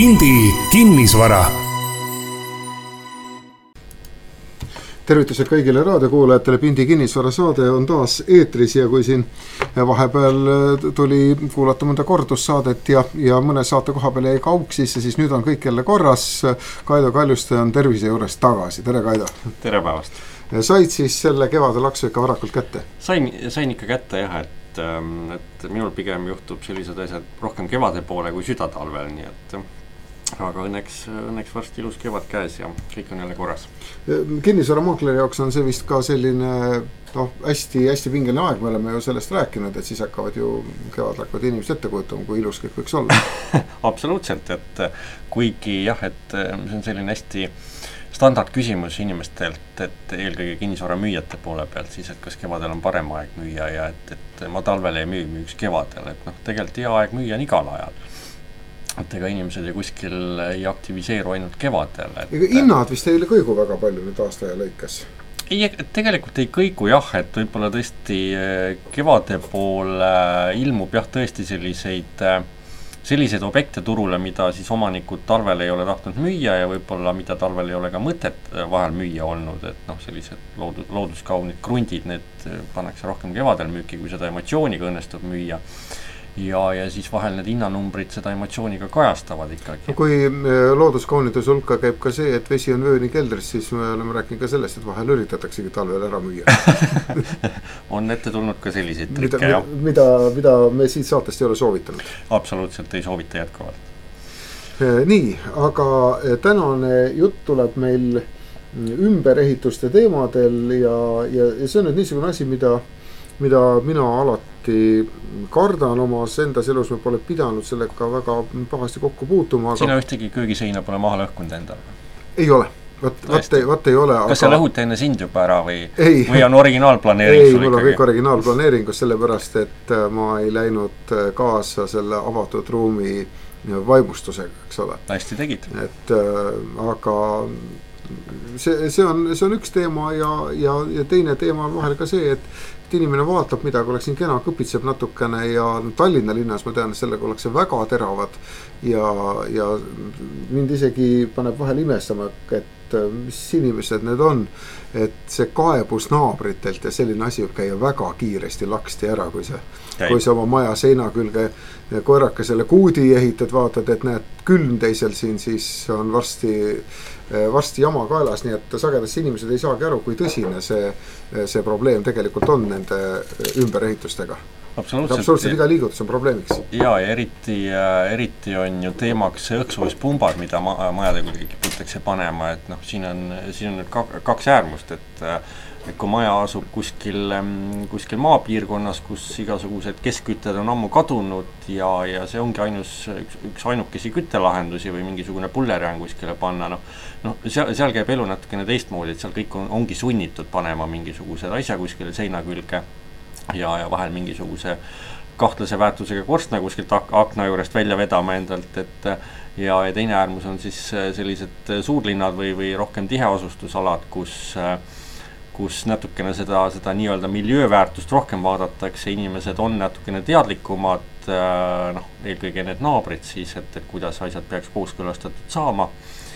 Pindi kinnisvara. Tervitused kõigile raadiokuulajatele, Pindi kinnisvara saade on taas eetris ja kui siin vahepeal tuli kuulata mõnda kordussaadet ja mõne saate koha peale jäi kauk sisse, siis nüüd on kõik jälle korras. Kaido Kaljuste on tervise juures tagasi. Tere Kaido! Tere päevast! Said siis selle kevade laksu ikka varakult kätte? Sain ikka kätte jah, et minul pigem juhtub sellised asjad rohkem kevade poole kui südatalvel, nii et aga õnneks varsti ilus kevad käes ja kõik on jälle korras. Kinnisvaramaakleri jaoks on see vist ka selline hästi pingeline aeg, me oleme ju sellest rääkinud, et siis hakkavad ju kevadlakud inimesed ette kujutama, kui ilus kõik võiks olla. Absoluutselt, et kuigi jah, et see on selline hästi standard küsimus inimestelt, et eelkõige kinnisvara müüjate poole pealt siis, et kas kevadel on parem aeg müüa ja et ma talvel ei müüks kevadel, et tegelikult hea aeg müüa on igal ajal. Et ega inimesed ju kuskil ei aktiviseeru ainult kevadel. Ega hinnad vist ei kõigu väga palju nüüd aasta ja lõikas? Ei, tegelikult ei kõigu jah, et võib-olla tõesti kevade poole ilmub jah tõesti selliseid objekte turule, mida siis omanikud talvel ei ole tahtnud müüa ja võib-olla mida talvel ei ole ka mõtet vahel müüa olnud, et sellised looduskaunid krundid, need pannakse rohkem kevadel müüki, kui seda emotsiooniga õnnestub müüa. Ja siis vahel need hinnanumbrid seda emotsiooniga kajastavad ikkagi. Kui looduskaunide hulka käib ka see, et vesi on vööni keldris, siis me oleme rääkinud ka sellest, et vahel üritataksegi talvel ära müüa. On ette tulnud ka selliseid trikke, mida me siit saatest ei ole soovitanud. Absoluutselt ei soovita jätkuvalt. Nii, aga tänane jutt tuleb meil ümberehituste teemadel ja see on nüüd niisugune asi, mida mina alati kardan omas endas elus, me pole pidanud sellega väga pahasti kokku puutuma. Aga sina ühtegi köögiseina pole maha lõhkunud endal? Ei ole, vaat ei ole. Kas see lõhute enne sind juba ära või on originaalplaneering? Ei, mul on kõik originaalplaneeringus, sellepärast et ma ei läinud kaasa selle avatud ruumi vaimustusega, eks ole. Hästi tegid. Aga see on üks teema ja teine teema on vahel ka see, et inimene vaatab midagi, oleks siin kena, kõpitseb natukene ja Tallinna linnas ma tean, et sellega ollakse väga teravad ja mind isegi paneb vahel imestama, et mis inimesed need on, et see kaebus naabritelt ja selline asi võib käia väga kiiresti laksti ära, kui sa oma maja seina külge koerakesele kuudi ehitad, vaatad, et näed külm teisel siin, siis on varsti jama kaelas, nii et sagedasti inimesed ei saagi aru, kui tõsine see probleem tegelikult on nende ümberehitustega. Absoluutselt iga liigutus on probleemiks. Ja eriti on ju teemaks õksuvispumbad, mida majade külge kiputakse panema, et siin on nüüd kaks äärmust, et kui maja asub kuskil maapiirkonnas, kus igasugused keskkütted on ammu kadunud ja see ongi üks ainukesi küttelahendusi või mingisugune pullerjaan kuskile panna, seal käib elu natukene teistmoodi, et seal kõik ongi sunnitud panema mingisugused asja kuskile seina külge ja vahel mingisuguse kahtlase väärtusega korstna kuskilt akna juurest välja vedama endalt, ja teine äärmus on siis sellised suurlinnad või rohkem tiheasustusalad, kus natukene seda nii-öelda miljööväärtust rohkem vaadatakse, inimesed on natukene teadlikumad, eelkõige need naabrid siis, et kuidas asjad peaks kooskõlastatud saama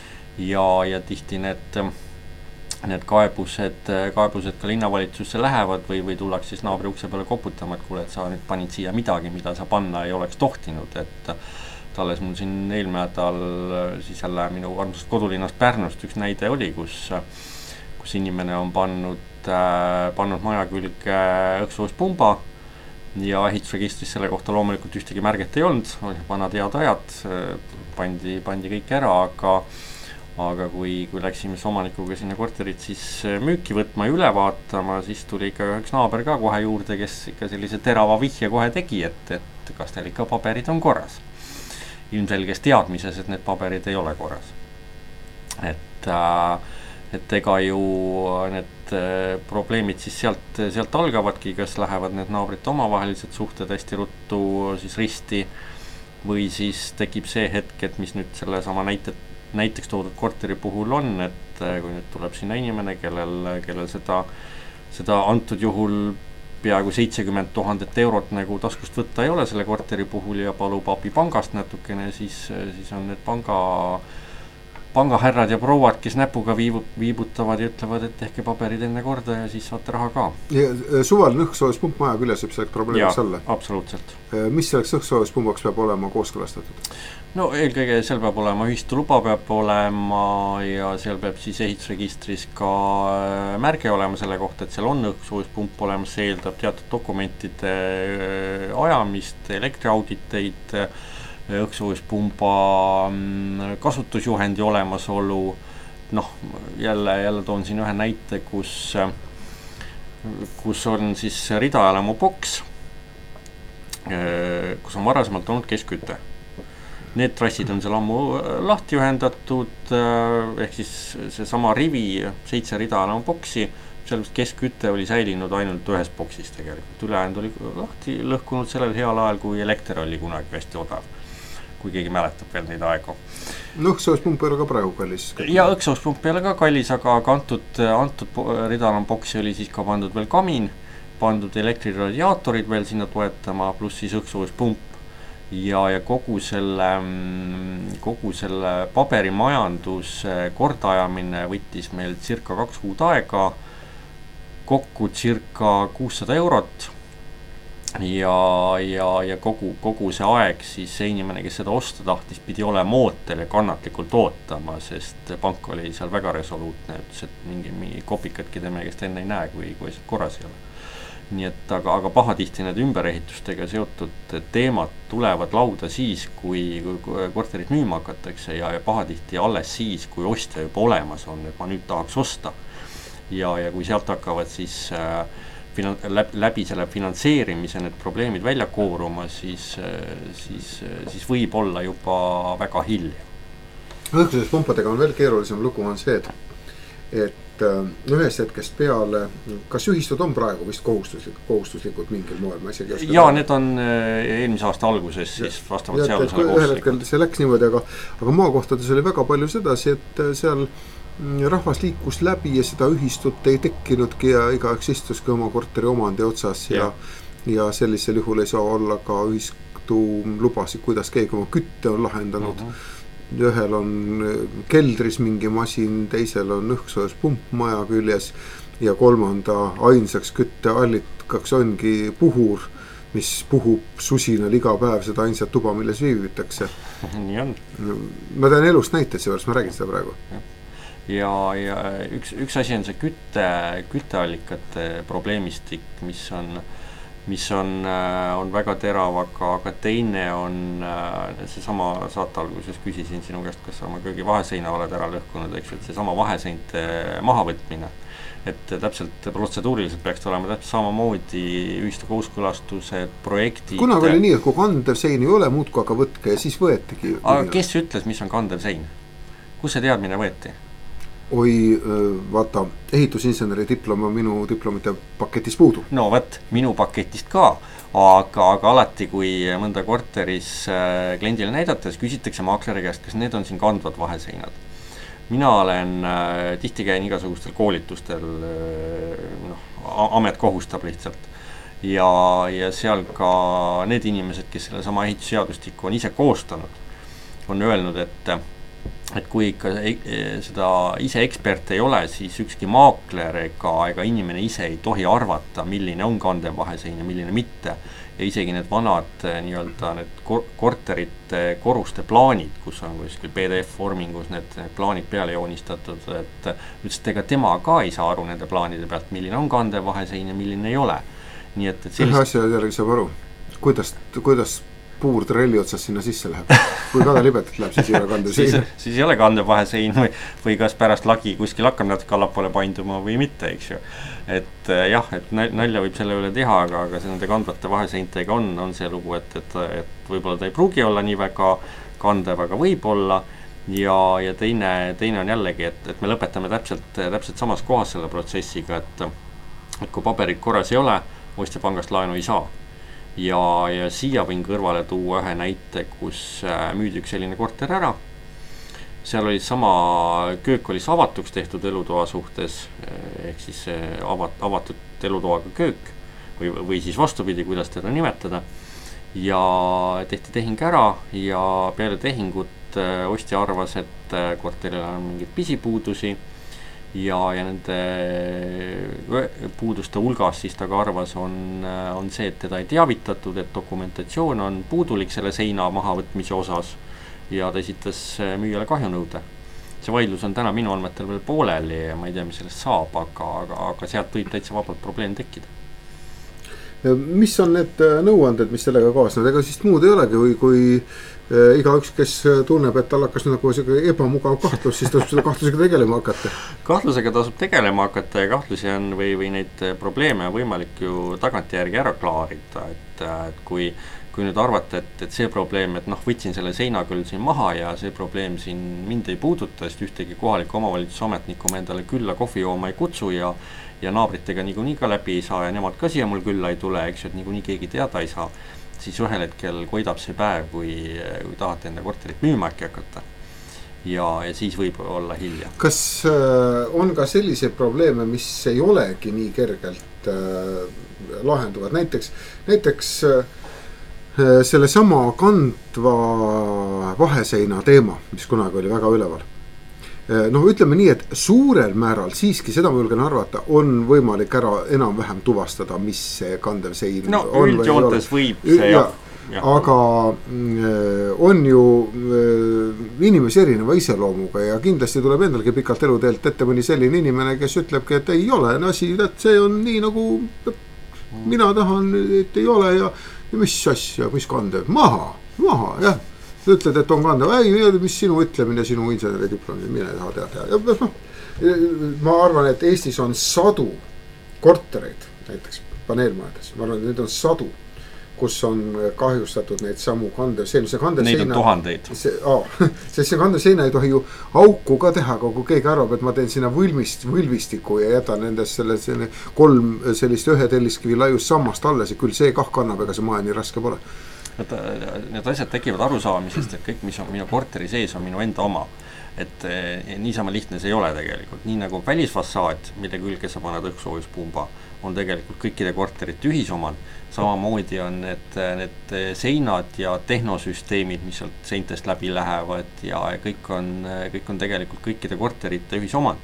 ja tihti need kaebused ka linnavalitsusse lähevad või tullaks siis naabri ukse peale koputama, et kuule, et sa nüüd panid siia midagi, mida sa panna ei oleks tohtinud, et alles mul siin eelmine nädal siis jälle minu armsast kodulinnast Pärnust üks näide oli, kus inimene on pannud maja külge õksuvuspumba ja ehitusregistris selle kohta loomulikult ühtegi märget ei olnud, vanad head ajad, pandi kõik ära, aga kui läksime omanikuga sinna korterit siis müüki võtma ja üle vaatama, siis tuli ikka üks naaber ka kohe juurde, kes ikka sellise terava vihje kohe tegi, et kas teil ikka paberid on korras. Ilmselges teadmises, et need paberid ei ole korras. Et ega ju need probleemid siis sealt algavadki, kas lähevad need naabrite omavahelised suhted hästi ruttu siis risti või siis tekib see hetk, et mis nüüd selle sama näiteks toodud korteri puhul on, et kui nüüd tuleb sinna inimene, kellel seda antud juhul peaaegu 70 000 eurot nagu taskust võtta ei ole selle korteri puhul ja palub abi pangast natukene, siis on need pangahärrad ja prouad, kes näpuga viibutavad ja ütlevad, et tehke paberid enne korda ja siis saate raha ka. Ja suvaline õhksoojuspump maja küljes võib selleks probleemiks olla? Absoluutselt. Mis selleks õhksoojuspunbaks peab olema kooskõlastatud? No eelkõige seal peab olema ühistuluba peab olema ja seal peab siis ehitusregistris ka märge olema selle kohta, et seal on õhksoojuspump olemas, see eeldab teatud dokumentide ajamist, elektriauditeid, õhksoojuspumba kasutusjuhendi olemasolu. Noh, jälle toon siin ühe näite, kus on siis ridaelamu boks, kus on varasemalt olnud keskküte. Need trassid on seal ammu lahti ühendatud, ehk siis see sama rivi, 7 ridaelamu boksi, sellepärast keskküte oli säilinud ainult ühes boksis tegelikult. Ülejäänud oli lahti lõhkunud sellel heal ajal, kui elekter oli kunagi hästi odav. Kui keegi mäletab veel neid aegu. No õhksoojuspump ei ole ka praegu kallis. Ja õhksoojuspump ei ole ka kallis, aga antud ridaelamu boksi oli siis ka pandud veel kamin, pandud elektriradiaatorid veel sinna toetama, pluss siis õhksoojuspump. Ja kogu selle paberimajandus kordaajamine võttis meil circa 2 kuud aega, kokku circa 600 eurot ja kogu see aeg siis see inimene, kes seda osta tahtis, pidi olema ootel ja kannatlikult ootama, sest pank oli seal väga resoluutne, ütles, et mingi kopikatki teeme, kes enne ei näe, kui korras ei ole. Nii et aga pahatihti need ümberehitustega seotud teemad tulevad lauda siis, kui korterit müüma hakatakse ja pahatihti alles siis, kui ostja juba olemas on, et ma nüüd tahaks osta. Ja kui sealt hakkavad siis läbi selle finantseerimise need probleemid välja kooruma, siis võib olla juba väga hilja. Õhksoojuspumpadega on veel keerulisem lugu on see, et ühest hetkest peale, kas ühistud on praegu vist kohustuslikud mingil moel? Jaa, need on eelmise aasta alguses siis vastavalt seadusele kohustuslikud. Ühel hetkel see läks niimoodi, aga maakohtades oli väga palju sedasi, et seal rahvas liikus läbi ja seda ühistut ei tekkinudki ja igaüks istuski oma korteri omandi otsas ja sellisel juhul ei saa olla ka ühistu lubasid, kuidas keegi oma kütte on lahendanud. Ühel on keldris mingi masin, teisel on õhksoojuspump maja küljes ja kolmanda ainsaks kütteallikaks ongi puhur, mis puhub susinal iga päev seda ainsat tuba, milles viivitakse. Nii on. Ma tean elust näiteid, seepärast ma räägin seda praegu. Ja üks asi on see kütteallikate probleemistik, mis on väga terav, aga teine on see sama saate alguses küsisin sinu käest, kas sa oma köögi vaheseina oled ära lõhkunud, eks, et see sama vaheseinte mahavõtmine. Et täpselt protseduuriliselt peaks olema täpselt samamoodi ühistu kooskõlastused, projektid. Kunagi oli nii, et kui kandev sein ei ole, muudku aga võtke ja siis võetigi. Aga kes ütles, mis on kandev sein? Kus see teadmine võeti? Oi, vaata, ehitusinseneri diploma minu diplomite paketis puudu. No võt, minu paketist ka, aga alati, kui mõnda korteris kliendile näidates, küsitakse maakleri käest, kas need on siin kandvad vaheseinad. Mina olen, tihti käin igasugustel koolitustel, amet kohustab lihtsalt. Ja seal ka need inimesed, kes selle sama ehitusseadustiku on ise koostanud, on öelnud, et kui ikka seda ise ekspert ei ole, siis ükski maakler ega inimene ise ei tohi arvata, milline on kandev vahesein ja milline mitte. Ja isegi need vanad need korterite koruste plaanid, kus on kuskil PDF-vormingus need plaanid peale joonistatud, et ütles, et ega tema ka ei saa aru nende plaanide pealt, milline on kandev vahesein ja milline ei ole. Nii et sellist... asja jällegi saab aru, kuidas puur trelli otsas sinna sisse läheb. Kui väga libedalt läheb, siis ei ole kandev sein. siis ei ole kandev vahesein või kas pärast lagi kuskil hakkab natuke allapoole painduma või mitte, eks ju. Et jah, et nalja võib selle üle teha, aga see nende kandvate vaheseintega on see lugu, et võib-olla ta ei pruugi olla nii väga kandev, aga võib olla. Ja teine on jällegi, et me lõpetame täpselt samas kohas selle protsessiga, et kui paberid korras ei ole, ostja pangast laenu ei saa. Ja siia võin kõrvale tuua ühe näite, kus müüdi üks selline korter ära. Seal oli sama köök oli avatuks tehtud elutoa suhtes, ehk siis avatud elutoaga köök. või siis vastupidi, kuidas teda nimetada. Ja tehti tehing ära ja peale tehingut ostja arvas, et korteril on mingid pisipuudusi ja nende puuduste hulgas siis ta ka arvas on see, et teda ei teavitatud, et dokumentatsioon on puudulik selle seina mahavõtmise osas ja ta esitas müüjale kahjunõude. See vaidlus on täna minu andmetel veel pooleli ja ma ei tea, mis sellest saab, aga sealt võib täitsa vabalt probleem tekkida. Mis on need nõuanded, mis sellega kaasnevad? Ega siis muud ei olegi, kui igaüks, kes tunneb, et tal hakkas nagu ebamugav kahtlus, siis tasub selle kahtlusega tegelema hakata. Kahtlusega tasub tegelema hakata ja kahtlusi on või neid probleeme on võimalik ju tagantjärgi ära klaarida, et kui nüüd arvata, et see probleem, et võtsin selle seina küll siin maha ja see probleem siin mind ei puuduta, sest ühtegi kohaliku omavalitsuse ametniku ma endale külla kohvi jooma ei kutsu ja naabritega niikuinii ka läbi ei saa ja nemad ka siia mul külla ei tule, eks ju, et niikuinii keegi teada ei saa, siis ühel hetkel koidab see päev, kui tahate enda korterit müüma äkki hakata. Ja siis võib olla hilja. Kas on ka selliseid probleeme, mis ei olegi nii kergelt lahenduvad? Näiteks selle sama kandva vaheseina teema, mis kunagi oli väga üleval. Ütleme nii, et suurel määral siiski, seda ma julgen arvata, on võimalik ära enam-vähem tuvastada, mis see kandev sein on. Üldjoontes võib see ja. Aga on ju inimesi erineva iseloomuga ja kindlasti tuleb endalgi pikalt eluteelt ette mõni selline inimene, kes ütlebki, et ei ole asi, et see on nii nagu mina tahan, et ei ole ja mis asja, mis kandev, maha, jah. Ütled, et on kandev, mis sinu ütlemine, sinu inseneridiplomi, mine taha teada. Ma arvan, et Eestis on sadu kortereid, näiteks paneelmajades, ma arvan, et need on sadu, kus on kahjustatud neid samu kandev seina. Neid on tuhandeid. See kandev seina ei tohi ju auku ka teha, kui keegi arvab, et ma teen sinna võlvistiku ja jätan nendest 3 sellist ühe telliskivi laius sammast alles ja küll see kah kannab, ega see maja nii raske pole. Need asjad tekivad arusaamisest, et kõik, mis on minu korteri sees, on minu enda oma. Et niisama lihtne see ei ole tegelikult. Nii nagu välisfassaad, mille külge sa paned õhksoojuspumba, on tegelikult kõikide korterite ühisomad. Samamoodi on need seinad ja tehnosüsteemid, mis sealt seintest läbi lähevad ja kõik on tegelikult kõikide korterite ühisomad.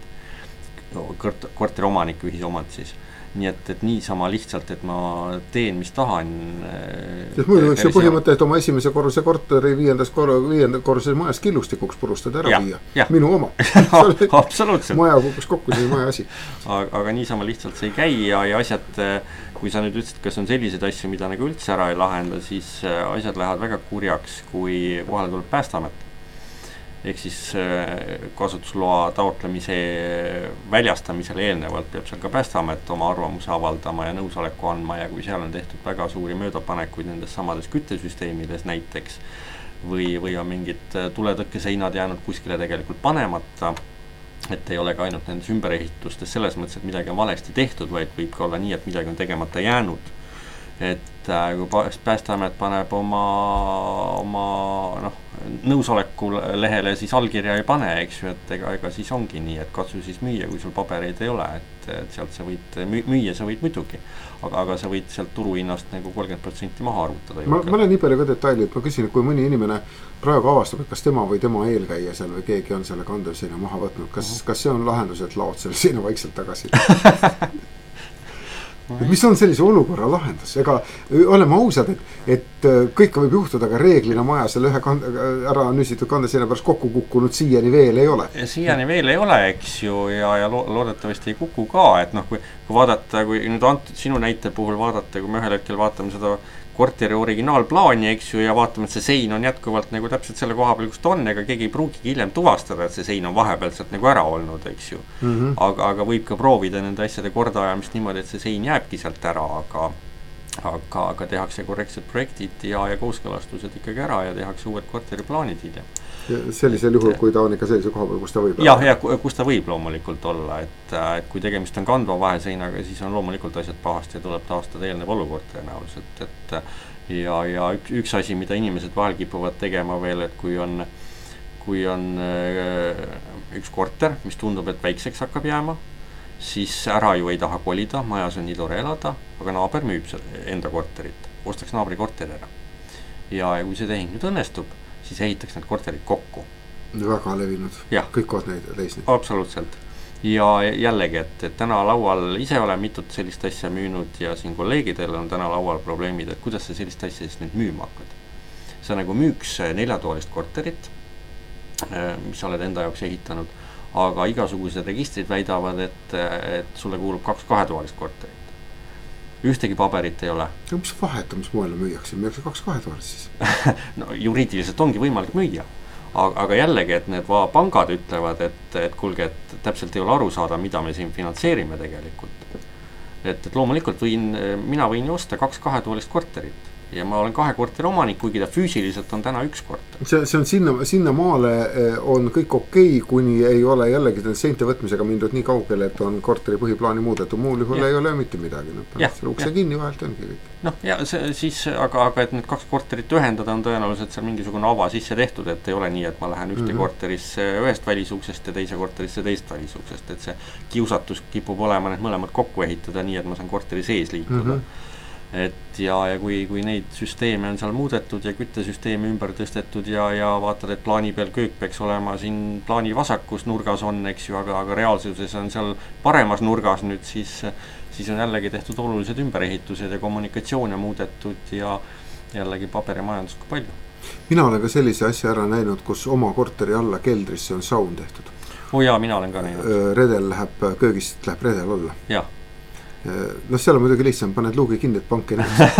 Korteri omanike ühisomad siis. Nii et niisama lihtsalt, et ma teen, mis tahan. Muidu võiks see põhimõte, et oma esimese korruse korteri 5. korruse majast killustikuks purustada ära viia. Minu oma. Absoluutselt. Maja kukkus kokku, see maja asi. Aga niisama lihtsalt see ei käi ja asjad, kui sa nüüd ütlesid, kas on selliseid asju, mida nagu üldse ära ei lahenda, siis asjad lähevad väga kurjaks, kui kohale tuleb Päästeamet. Ehk siis kasutusloa taotlemise väljastamisele eelnevalt peab seal ka Päästeamet oma arvamuse avaldama ja nõusoleku andma ja kui seal on tehtud väga suuri möödapanekuid nendes samades küttesüsteemides näiteks või on mingid tuletõkkeseinad jäänud kuskile tegelikult panemata, et ei ole ka ainult nendes ümberehitustes selles mõttes, et midagi on valesti tehtud, vaid võib ka olla nii, et midagi on tegemata jäänud. Et kui Päästeamet paneb oma nõusoleku lehele, siis allkirja ei pane, eks ju, et ega siis ongi nii, et katsu siis müüa, kui sul pabereid ei ole, et sealt sa võid müüa, sa võid muidugi, aga sa võid sealt turuhinnast nagu 30% maha arvutada. Ma olen nii palju ka detaili, et ma küsin, et kui mõni inimene praegu avastab, et kas tema või tema eelkäija seal või keegi on selle kandev seina maha võtnud, kas see on lahendus, et laod selle seina vaikselt tagasi? Mis on sellise olukorra lahendus? Ega oleme ausad, et kõik võib juhtuda, aga reeglina maja selle ühe ära nüsitud kandeseina pärast kokku kukkunud siiani veel ei ole. Siiani veel ei ole, eks ju, ja loodetavasti ei kuku ka, et kui vaadata, kui nüüd sinu näite puhul vaadata, kui me ühel hetkel vaatame seda korteri originaalplaani, eks ju, ja vaatame, et see sein on jätkuvalt nagu täpselt selle koha peal, kus ta on, ega keegi ei pruugi hiljem tuvastada, et see sein on vahepealselt nagu ära olnud, eks ju. Aga võib ka proovida nende asjade kordaajamist niimoodi, et see sein jääbki sealt ära, aga tehakse korrektsed projektid ja kooskõlastused ikkagi ära ja tehakse uued korteriplaanid hiljem. Sellisel juhul, kui ta on ikka sellise koha peal, kus ta võib ja kus ta võib loomulikult olla, et kui tegemist on kandva vaheseinaga, siis on loomulikult asjad pahasti ja tuleb taastada eelnev olukord tõenäoliselt, ja üks asi, mida inimesed vahel kipuvad tegema veel, et kui on üks korter, mis tundub, et väikseks hakkab jääma siis ära ju ei taha kolida, majas on nii tore elada, aga naaber müüb enda korterit, ostaks naabri korteri ära. Ja kui see tehing nüüd õnnestub, siis ehitaks need korterid kokku. Väga levinud, kõik kohad neid leisnud. Absoluutselt. Ja jällegi, et täna laual ise olen mitut sellist asja müünud ja siin kolleegidel on täna laual probleemid, et kuidas sa sellist asja siis nüüd müüma hakkad. Sa nagu müüks 4-toalist korterit, mis sa oled enda jaoks ehitanud, aga igasugused registrid väidavad, et sulle kuulub 2 2-toalist korterit. Ühtegi paberit ei ole. Ja mis vahet on, mis moel müüakse? Müüakse 2 2-toalist siis? No juriidiliselt ongi võimalik müüa. Aga jällegi, et need pangad ütlevad, et kuulge, et täpselt ei ole aru saada, mida me siin finantseerime tegelikult. Et loomulikult mina võin ju osta 2 2-toalist korterit. Ja ma olen 2 korteri omanik, kuigi ta füüsiliselt on täna 1 korter. See on sinna maale on kõik okei, kuni ei ole jällegi seinte võtmisega mindud nii kaugele, et on korteri põhiplaani muudetud. Muul juhul ei ole mitte midagi. Ukse kinni vahelt ongi kõik. Noh, ja siis, aga et need 2 korterit ühendada on tõenäoliselt seal mingisugune ava sisse tehtud, et ei ole nii, et ma lähen ühte korterisse ühest välisuksest ja teise korterisse teist välisuksest, et see kiusatus kipub olema need mõlemad kokku ehitada nii, et ma saan korteri sees liikuda. Et ja kui neid süsteeme on seal muudetud ja küttesüsteemi ümber tõstetud ja vaatad, et plaani peal köök peaks olema siin plaani vasakus nurgas on, eks ju, aga reaalsuses on seal paremas nurgas nüüd, siis on jällegi tehtud olulised ümberehitused ja kommunikatsioone muudetud ja jällegi paberimajandust kui palju. Mina olen ka sellise asja ära näinud, kus oma korteri alla keldrisse on saun tehtud. Jaa, mina olen ka näinud. Redel läheb, köögist läheb redel alla. Jah. No seal on muidugi lihtsam, paned luugi kinni, et pank ei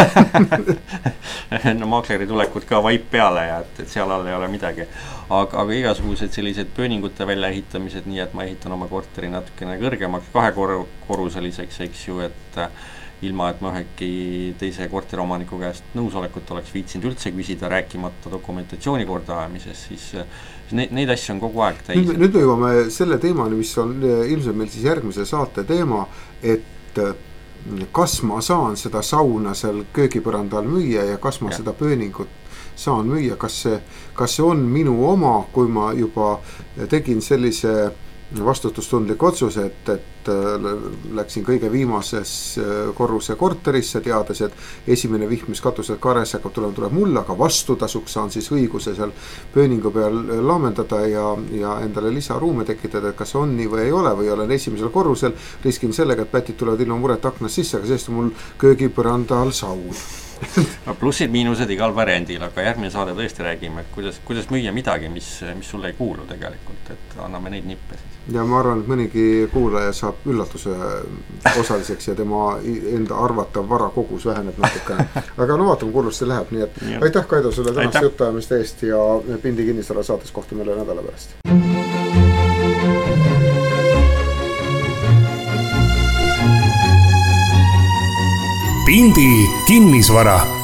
No maakleri tulekud ka vaip peale ja et seal all ei ole midagi. Aga igasugused sellised pööningute väljaehitamised, nii et ma ehitan oma korteri natukene kõrgemaks 2-korruseliseks, eks ju, et ilma, et ma ühegi teise korteriomaniku käest nõusolekut oleks viitsinud üldse küsida, rääkimata dokumentatsiooni korda ajamises, siis neid asju on kogu aeg täis. Nüüd me jõuame selle teemani, mis on ilmselt meil siis järgmise saate teema, et kas ma saan seda sauna seal köögipõrandal müüa ja kas ma seda pööningut saan müüa, kas see on minu oma, kui ma juba tegin sellise vastutustundlik otsus, et läksin kõige viimases korruse korterisse, teades, et esimene vihm, mis katuselt kares hakkab tuleb mulle, aga vastutasuks saan siis õiguse seal pööningu peal laamendada ja endale lisaruume tekitada, et kas on nii või ei ole, või olen esimesel korrusel, riskin sellega, et pätid tulevad ilma muret aknast sisse, aga sellest on mul köögipõranda all saun. No plussid-miinused igal variandil, aga järgmine saade tõesti räägime, et kuidas müüa midagi, mis sulle ei kuulu tegelikult, et anname neid nippe siis. Ja ma arvan, et mõnigi kuulaja saab üllatuse osaliseks ja tema enda arvatav varakogus väheneb natukene. Aga no vaatame, kullust see läheb, nii et aitäh Kaido sulle tänast jutajamist eest ja Pindi kinnisvara saates kohtume üle nädala pärast. Pindi kinnisvara.